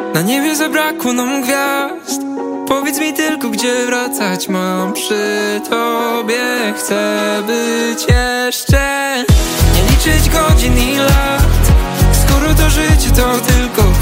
Na niebie zabrakło nam gwiazd. Powiedz mi tylko, gdzie wracać mam przy tobie. Chcę być jeszcze, nie liczyć godzin i lat. Skoro to życie to tylko